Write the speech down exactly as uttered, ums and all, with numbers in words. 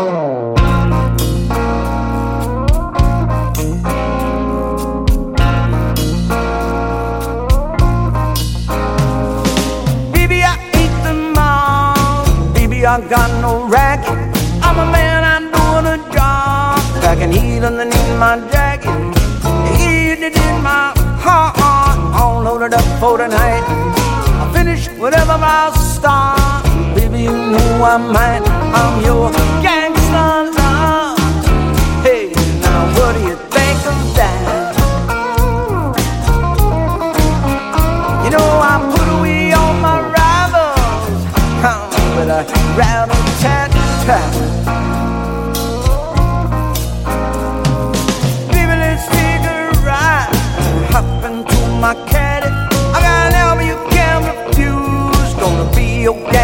I got no racket. I'm a man, I'm doing a job. I can heat underneath my jacket. Heat it in my heart. All loaded up for tonight. I finish whatever I start. Baby, you know I might. I'm your gangster love. Hey, now what do you think of that? You know I put away all my rivals. With a rattle-tat-tat. Baby, let's take a ride. Hop into my caddy. I got an album you can't refuse. Gonna be your